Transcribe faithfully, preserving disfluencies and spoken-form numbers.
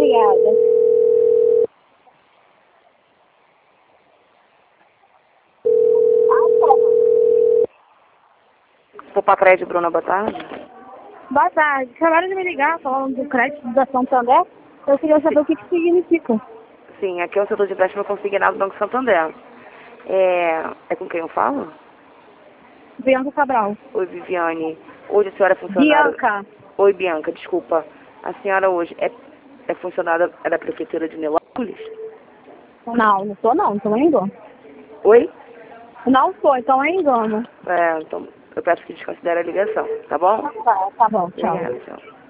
Obrigada. Poupa Crédito, Bruna, boa tarde. Boa tarde. Acabaram de me ligar falando do crédito da Santander. Eu queria saber o que que significa. Sim, aqui é o setor de empréstimo consignado do Banco Santander. É, é com quem eu falo? Bianca Cabral. Oi, Viviane. Hoje a senhora é funcionária... Bianca. Oi, Bianca, desculpa. A senhora hoje é, é funcionária é da Prefeitura de Nilópolis? Não, não sou não, então é engano. Oi? Não sou, então é engano. É, então eu peço que desconsidere a ligação, tá bom? Tá, tá bom, tchau. Obrigada, tchau.